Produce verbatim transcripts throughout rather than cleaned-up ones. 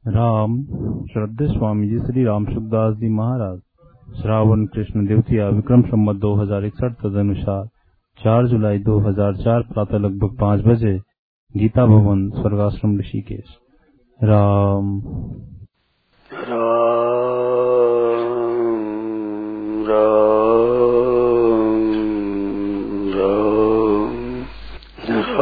राम श्रद्धेय स्वामी जी श्री राम सुखदास जी महाराज श्रावण कृष्ण द्वितीया विक्रम संवत दो हजार इकसठ तदनुसार चार जुलाई दो हजार चार प्रातः लगभग पाँच बजे गीता भवन स्वर्गाश्रम ऋषिकेश। राम राम राम राम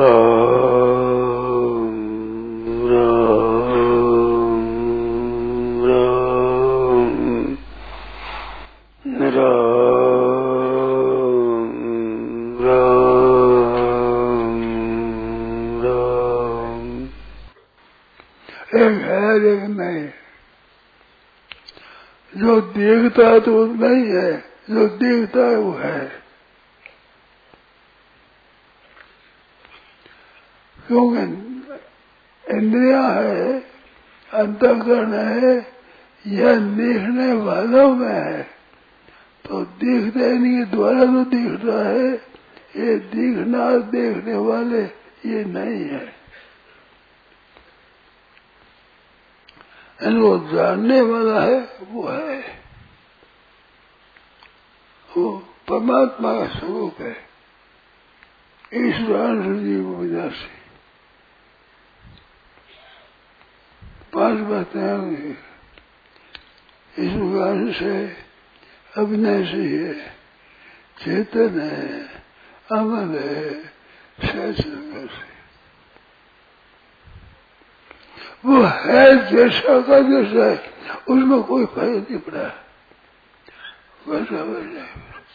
जो देखता है तो नहीं है, जो देखता है वो है। क्योंकि इंद्रिया है, अंतःकरण है, यह देखने वालों में है, तो देखते इनके द्वारा तो दिखता है, ये दिखना देखने वाले ये नहीं है। इनको जानने वाला है वो है, वो परमात्मा का स्वरूप है, ईश्वर जीव विनाशी। पांच बातें होंगी, ईश्वर अंश है, अविनाशी है, चेतन है, अमर है, शाश्वत है। वो है जैसा का जैसा है, उसमें कोई फर्क नहीं पड़ा, वैसा वैसा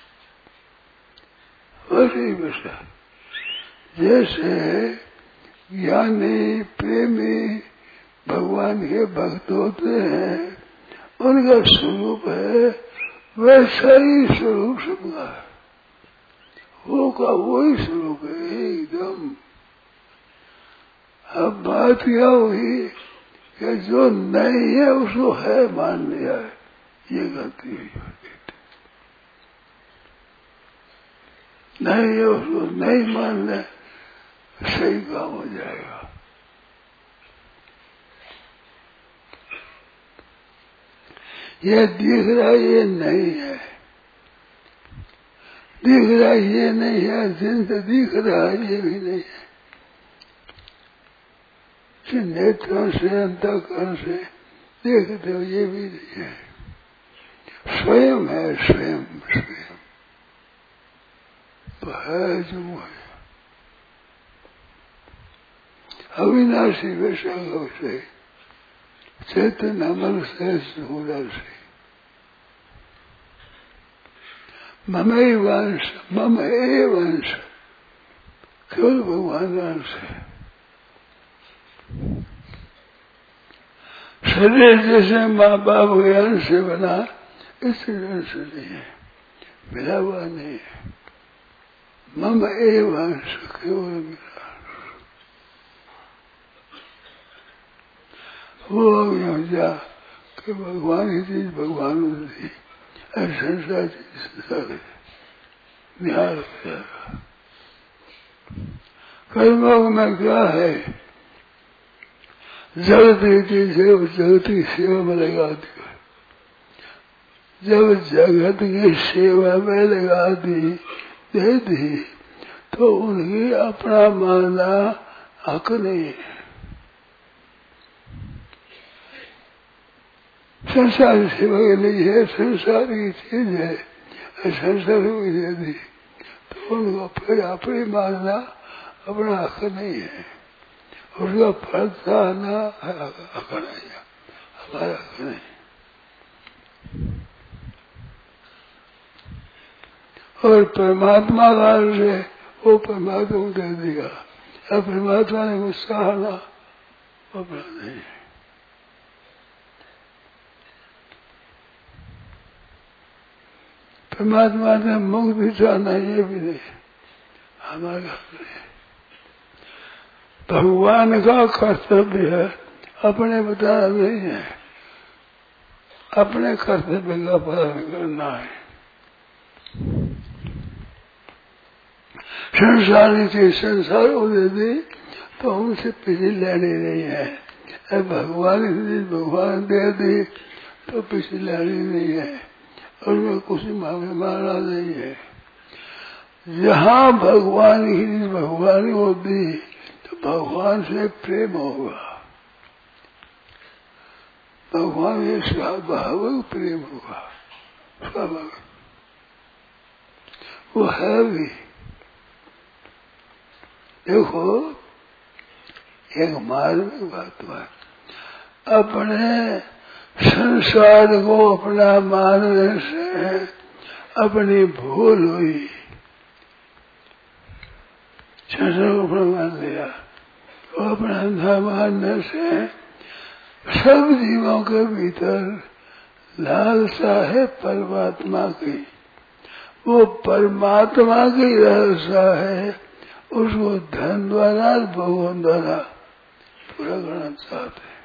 वैसे ही वैसा। जैसे ज्ञानी प्रेमी भगवान के भक्त होते हैं, उनका स्वरूप है, वैसा ही स्वरूप सबका है, वो का वही स्वरूप है एकदम। अब बात क्या हुई कि जो नहीं है उसको है मान लिया है, ये गलती हुई। नहीं है उसको नहीं मान ले, सही काम हो जाएगा। ये दिख रहा ये नहीं है, दिख रहा ये नहीं है, जिनसे दिख रहा ये भी नहीं है। नेत्रों से अंतःकरण से देखते हो ये भी नहीं है, स्वयं है, स्वयं स्वयं तो है जो है अविनाशी वैसा से चेतन अमर से सूरा से मम वंश मम ए वंश केवल भगवान वंश है। शरीर जैसे माँ बाप के अंश से बना, इस अंश नहीं है, मिला हुआ नहीं है। मम एव अंश केवल मेरा अंश। वो हो जा कि भगवान की चीज भगवान होती है, संसार चीज संसार है, निहाल हो जाएगा। कर्मों में क्या है, जगती चीज है, वो जगत की सेवा में लगा दी। जब जगत की सेवा में लगा दी दे दी तो उनकी अपना मानना हक नहीं है। संसार सेवा के लिए है, संसार की चीज है, संसार को दे दी तो उनको फिर अपनी मानना अपना हक नहीं है, उसका फल था ना हक नहीं है, हमारा हक नहीं। और परमात्मा का है वो परमात्मा को दे देगा, अब परमात्मा ने गुस्सा आना अपना नहीं है। परमात्मा ने मुक्ति चाहना ये भी नहीं, हमारा हक नहीं। भगवान का कर्तव्य है, अपने बताना नहीं है, अपने कर्तव्य का पालन करना है। संसार की संसार को दे दी तो हमसे पीछे लेने नहीं है, भगवान इसलिए भगवान दे दी तो पिछलाड़ी नहीं है, और मैं कुछ मांगे मारा नहीं है। जहाँ भगवान ही भगवान होती तो भगवान से प्रेम होगा, भगवान से स्वाभाविक प्रेम होगा, स्वाभाविक वो है भी। देखो एक मार्मिक बात हुआ, अपने संसार को अपना मानने से अपनी भूल हुई, संसार को अपना मान लिया, तो अपना अंधा मानने से सब जीवों के भीतर लालसा है परमात्मा की, वो परमात्मा की लालसा है, उसको धन द्वारा भगवान द्वारा पूरा करना चाहते हैं।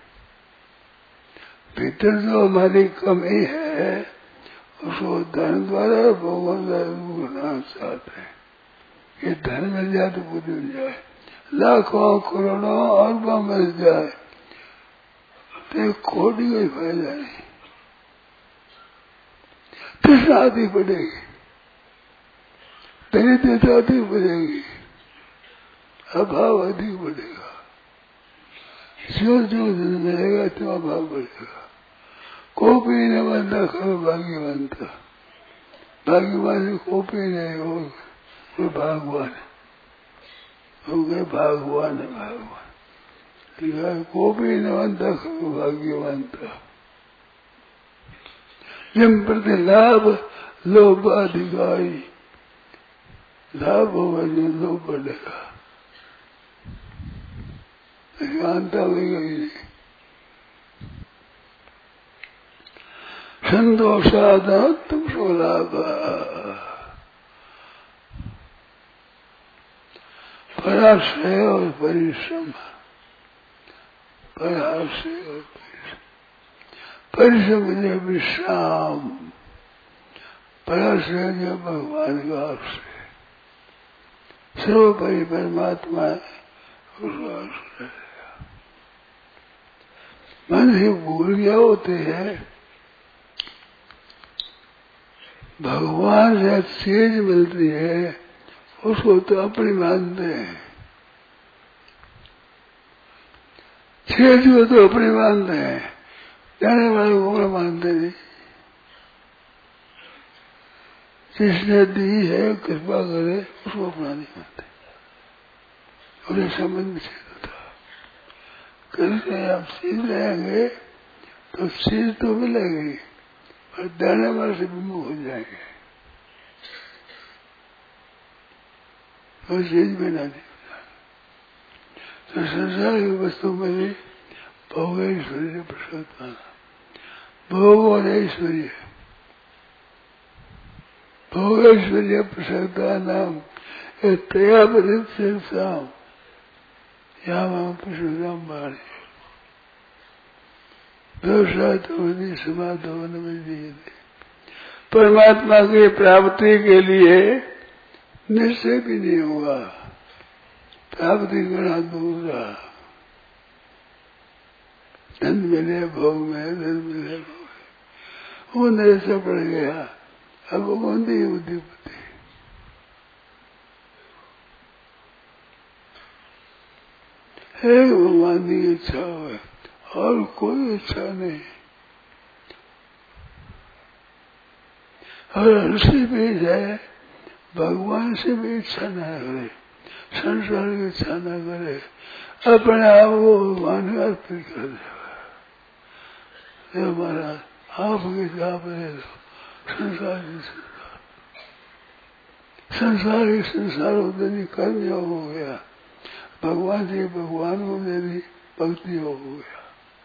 भीतर जो हमारी कमी है उसको धन द्वारा भगवान द्वारा करना चाहते हैं। ये धन मिल जाए तो बुद्धि मिल जाए, लाखों करोड़ों अरबों मिल जाए तो कोटि का फायदा नहीं, तृष्णा आदि बढ़ेगी, दरिद्रता अधिक बढ़ेगी, अभाव अधिक बढ़ेगा, जो जो धन मिलेगा तो अभाव बढ़ेगा। कोपी न बनता खबर भाग्यवंत, भाग्यवान कोपी नहीं हो, वो भगवान हो गए, भगवान है भगवान। कोपी न बनता खबर भाग्यवंत, जिम प्रति लाभ लोभ अधिकारी, लाभ होगा जो लोभ बढ़ेगा, शांता हुई गई। संतोषाद तुम सो लाभ, पराश्रय और परिश्रम, पराश्रय और परिश्रम, परिश्रम जो विश्राम, पराश्रय जो भगवान का आश्रय, सर्वोपरि परमात्मा उसका आश्रय। मन से भूल गया होते हैं, भगवान से चीज मिलती है उसको तो अपनी मानते हैं, चीज को तो अपनी मानते हैं, जाने वाले को अपना मानते नहीं। जिसने दी है कृपा करे उसको अपना नहीं मानते, उन्हें संबंध छेद होता। कृष्ण आप चीज लेंगे तो चीज तो मिलेगी और देने वाले से विमुख हो जाएंगे, और चीज में ना नहीं। तो संसार की वस्तु में भी भोग ऐश्वर्य प्रसाद पाना, भोग और ऐश्वर्य, भोग ऐश्वर्य प्रसाद नाम तया परिचाम यहाँ प्रसादाम बाणी व्यवसाय तो समाधन में दिए थे। परमात्मा की प्राप्ति के लिए निश्चय भी नहीं हुआ, प्राप्ति करना दूर रहा। धन मिले भोग में, धन मिले भोग में, वो निश्चय पड़ गया। अब बंदी बुद्धि बुद्धि है, भगवान की इच्छा हो और कोई इच्छा नहीं। और ऋषि भी है, भगवान से भी इच्छा न करे, संसार की इच्छा न करे, अपने आप को भगवान का अर्पित कर देगा। महाराज आपकी आप ले लो, संसार ही संसार, संसार ही संसार होते कर्म योग हो गया, भगवान से भगवान को मेरी भक्ति योग हो गया।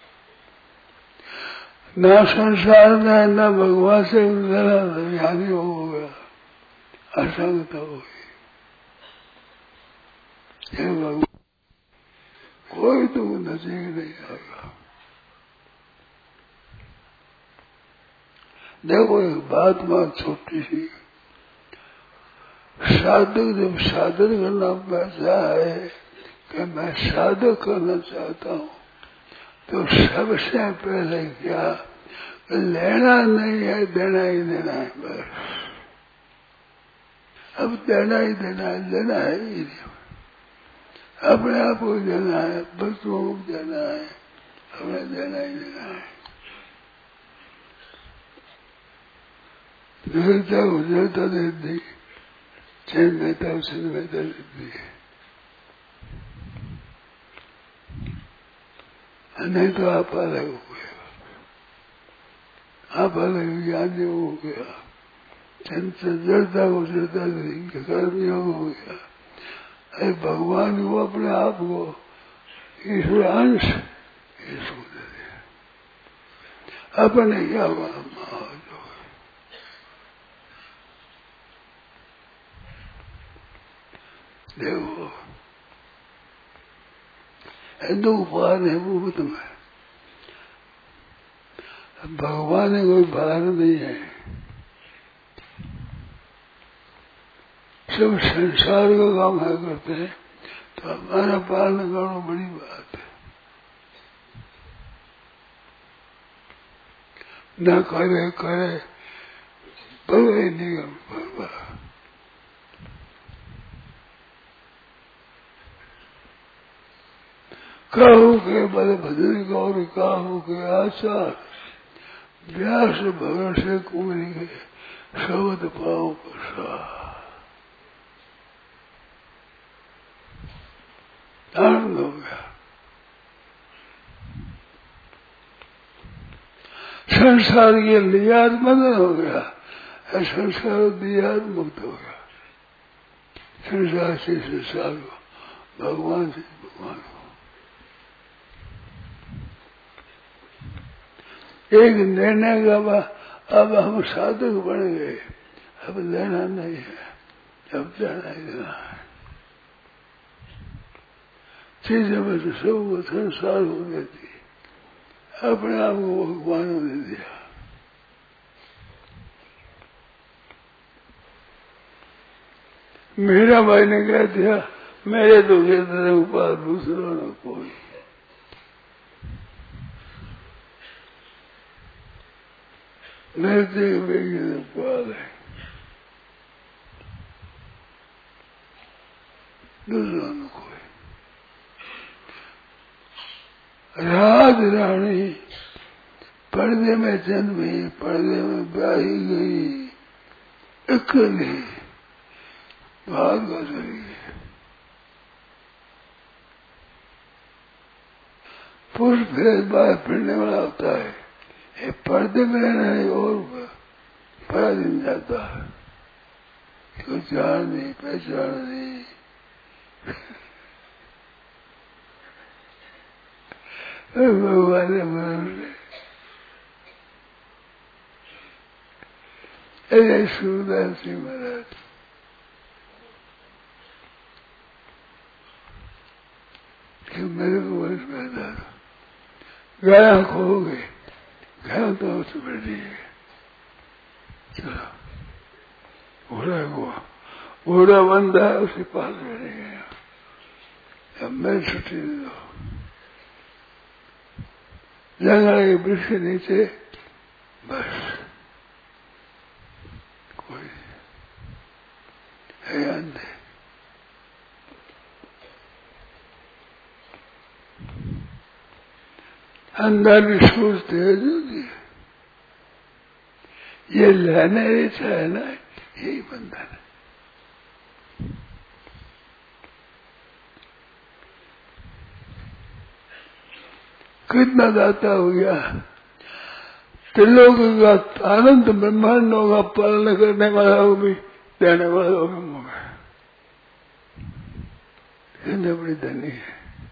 न संसार में न भगवान से ज्ञानी हो गया, असंगता हो गई। भगवान कोई तो नजदीक नहीं आएगा। देखो एक बात बात छोटी सी, साधक जब साधन करना पैसा है कि मैं साधक करना चाहता हूँ, तो सबसे पहले क्या, लेना नहीं है, देना ही देना है बस। अब देना ही देना है, लेना है ही नहीं। अपने आप को देना है, वस्तुओं को देना है, हमें देना ही देना है। गुजरता गुजरता दे दी, चैन मेहता उसे मेहता दे दी, नहीं तो आप अलग हो गया, आप अलग ज्ञान हो गया, जड़ता गुजरता कर्मयोग हो गया। अरे भगवान को अपने आप को ईश्वर अंश इसको दे दिया, अपने क्या हुआ जो देखो हिंदू भार है वो भी तुम्हें, भगवान ने कोई भार नहीं है, सब संसार का काम है करते हैं, तो हमारा पालन करना बड़ी बात है। न करे करे बड़े निगम पर काहू के बल भजन गौर काहू के आचार व्यास भवन से कुमरी के शब्द पाओ प्रसाद। आनंद हो गया, संसार के लियाद मदन हो गया, संसार लियाद मुक्त हो गया, संसार से संसार को, भगवान से भगवान को। एक निर्णय का अब हम साधक बन गए, अब लेना नहीं है, अब देना ही देना है। चीजें में तो सब संसार हो देती, अपने आप को भगवान ने दे दिया। मेरा भाई ने कह दिया मेरे तो के ऊपर दूसरा न कोई, मेरे तो बेगी पाल है, दूसरा न कोई। राज रानी पर्दे में जन्मी, पर्दे में ब्याही गई, अकेली भाग गई। पुरुष फिर बाहर फिरने वाला होता है, ये पर्दे में रहना है और परा दिन जाता है, कोई जान नहीं पहचान नहीं। भगवान ने अरे सूरदास जी महाराज कि मेरे को वर्ष में डालो, गया खो गए, गया तो उस बैठी है, चलो घोड़ा हुआ, घोड़ा बंदा है उसके पास बैठ गया, अब मैं छुट्टी दे दो। जंगल के वृक्ष के नीचे बस कोई है अंधे, अंदर भी सोचते हैं जो ये लेने इच्छा है ना, यही बंधन है। कितना दाता हो गया, त्रिलोक का आनंद ब्रह्मांडों का पालन करने वाला हो भी, देने वाला हो भी मुँह में कितने बड़ी धनी है।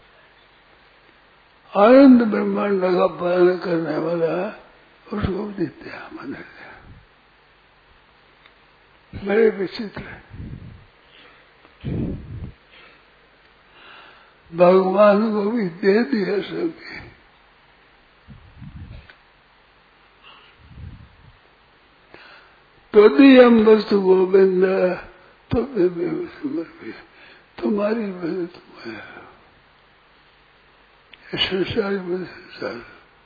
आनंद ब्रह्मांड का पालन करने वाला उसको भी देते हैं मंदिर। बड़े विचित्र भगवान को भी दे दिया सबके, तो दी हम वस्तु गोविंद तो तुम्हारी वजह तुम्हें संसार में संसार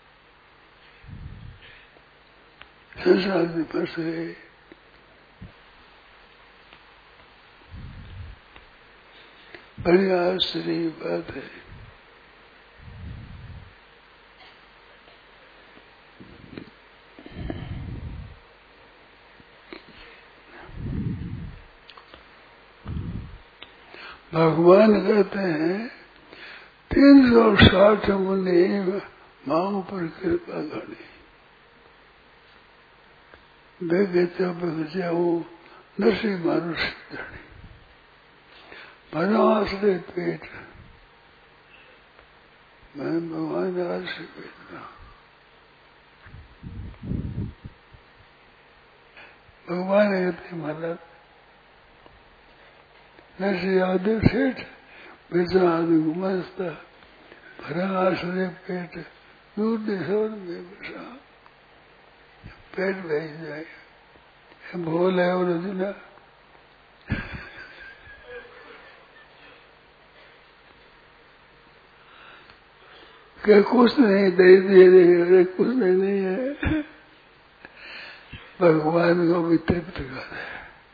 संसार में फंस गए। बड़ी आश्चर्य बात है। भगवान कहते हैं तीन सौ साठ मुनि माँ पर कृपा करी बेगे तब जाओ नशी मानुष धनी आश्रय पेट मैं भगवान आश्रय पेट में भगवान कहते महाराज नशी आदि सेठ बेचा आदि घुमाता भरा आश्रय पेट दूर देशों में बसा पेट भेज जाए भोल है और रजना क्या कुछ नहीं दे दिए कुछ नहीं, नहीं है। भगवान को भी तृप्त कर है।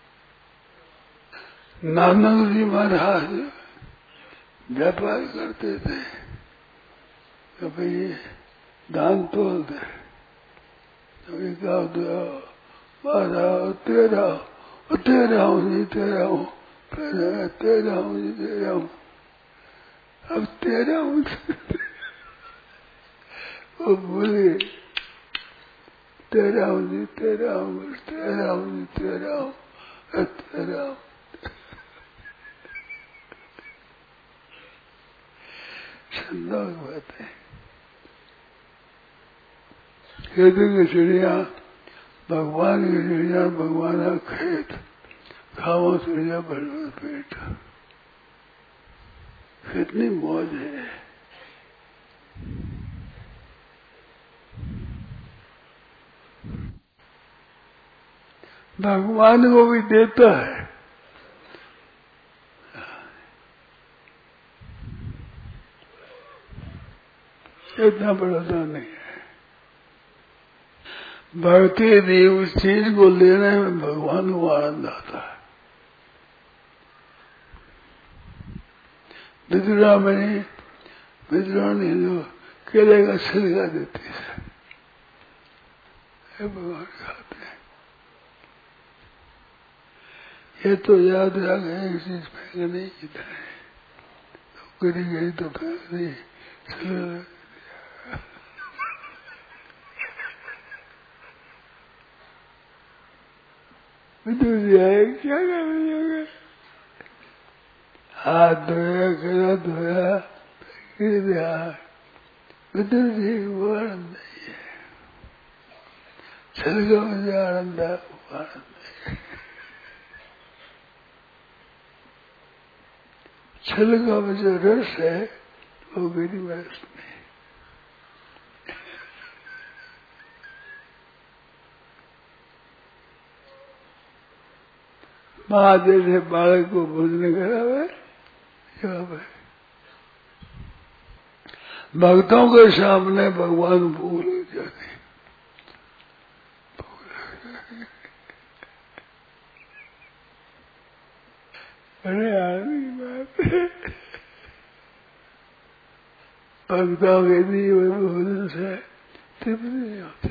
नानक जी महाराज व्यापार करते थे कभी दान तोल दे कभी गाँव दो बारह तेरह तेरह हूँ जी तेरह हूँ पहले तेरह हूँ जी तेरह हूँ अब तेरह हूँ वो बोले तेरह हूँ जी तेरह हूँ तेरह हूँ जी तेरह हूँ तेरह हूँ संदोष बात है। कहते कि चिड़िया भगवान की चिड़िया भगवान का खेत खाओ चिड़िया भर पेट कितनी मौज है। भगवान को भी देता है। इतना बड़ा दान नहीं है। भक्ति दी उस चीज को लेने में भगवान को आनंद आता है। विदुरा में विदुरा ने जो केले का छिलका देती है भगवान खाते हैं। ये तो याद रख एक चीज फेंक नहीं किता है तो गिरी गई तो फेंक दी छिलका विदुर जी आए क्या कर रहे हाथ धोया गला धोया गिर दिया। विदुर जी वो आनंद नहीं है। छिलका में जो आनंद है वो आनंद नहीं है। छिलका में जो रस है वो गिरी में रस नहीं। माँ जैसे बालक को भोजन करावे भक्तों के सामने भगवान भूल हो जाते अरे आदमी बात भक्तों के दिए हुए भोजन से तृप्त नहीं होती।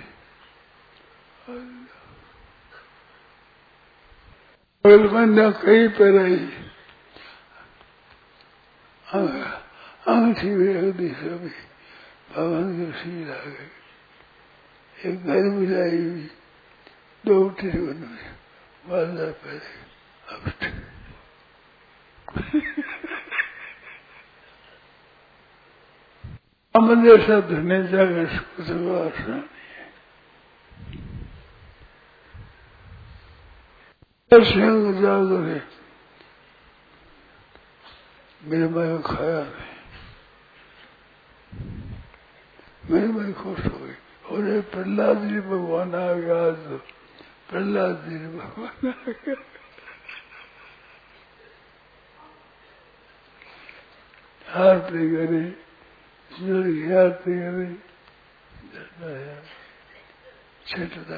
बंदा कहीं पर रही अंगठी में रख दी सभी भगवान के शील आ गए। एक घर मिलाई हुई दो उठी बन बाजार पहले अब जैसा धने जाकर कुछ आसान सिंह जाकर मेरे भाई खाया नहीं मेरे भाई खुश हो गई और प्रहलाद जी भगवान आ गया आज तो प्रहलाद जी भगवान आ गया। आरती करे आती है छटता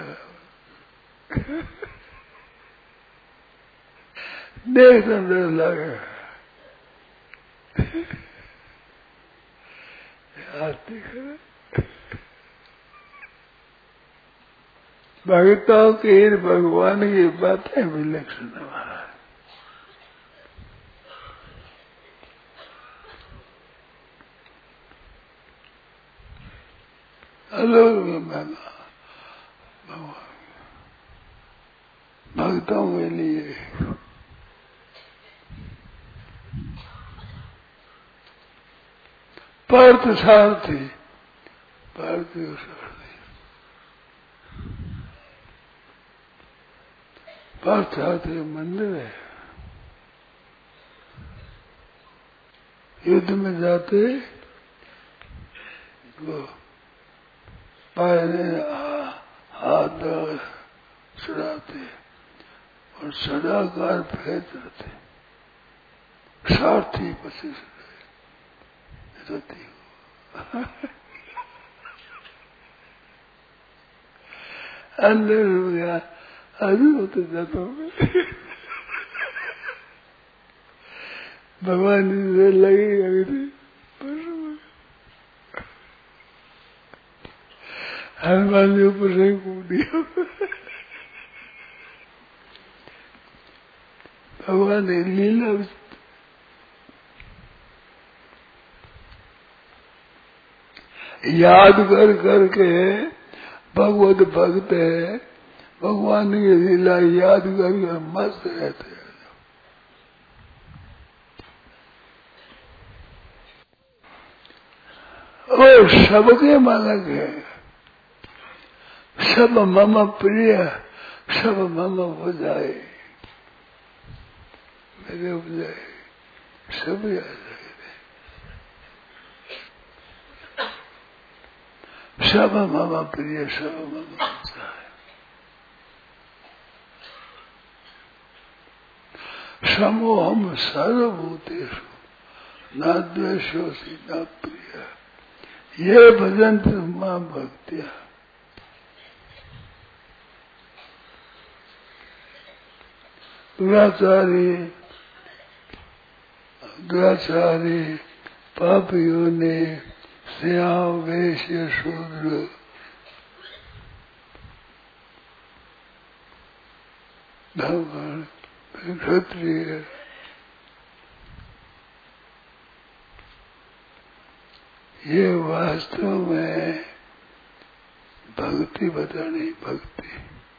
देखता डर लगे आती है भक्तों की भगवान की बातें विलक्षण हमारा भगवान भक्तों के लिए पार्थ सारथी पार्थिव सारथी पार्थ सारथी मंदिर है। युद्ध में जाते वो पैर हाथ चढ़ाते और सदाकार फेंक रहते सारथी पसी रहती अंदर हो गया अभी होते जाता हूँ भगवान जी लगेगा हनुमान जी ऊपर से कूद दिया भगवान ने लीला याद कर करके भगवत भक्त है भगवान की लीला याद कर कर मस्त रहते हैं। और सबके मालक है सब मम प्रिय सब मम बुझाए मेरे बुझाए सब याद सब मम प्रिय सब मम बुझाए समोहम सर्वभूतेषु न द्वेषोऽसि न प्रिय ये भजन्ति मां भक्त्या दुराचारी दुराचारी पापियों ने श्याम वैश्य शूद्र ब्राह्मण क्षत्रिय ये वास्तव में भक्ति बतानी भक्ति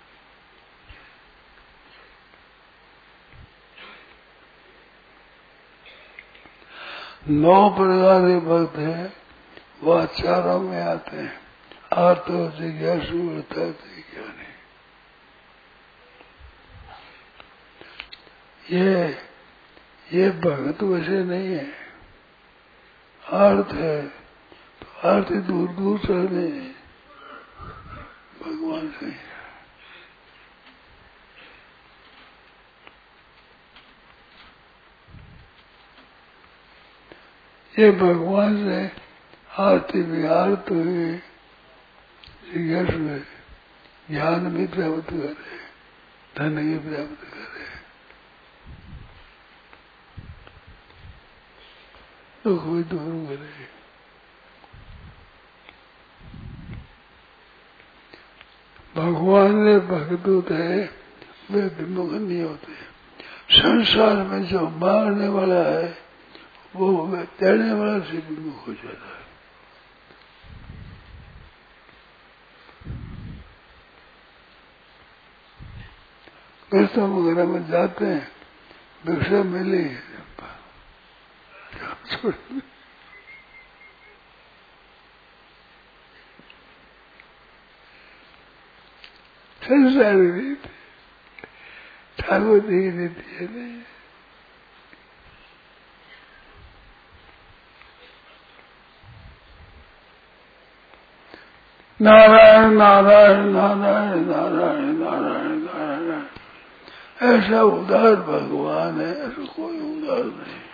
नौ प्रकार के भक्त हैं वह चारों में आते हैं आर्तो जिज्ञासु अर्थात ज्ञानी। ये ये भक्त वैसे नहीं है अर्थ है तो अर्थ दूर दूर चलने भगवान से ये भगवान से आरती भी आरत हुए जिज्ञास हुए ज्ञान भी प्राप्त करे धन भी प्राप्त करे दुख भी दूर करे। भगवान ने भक्त होते हैं वे विमुख नहीं होते। संसार में जो मारने वाला है वो देने वाला से विमुख हो जाता है। भिक्षा वगैरह में जाते हैं भिक्षा मिली छोड़ संसार रीति ठाकुर जी की रीति है नहीं। नारायण नारायण नारायण नारायण नारायण नारायण ऐसा उदार भगवान है, ऐसा कोई उदार नहीं।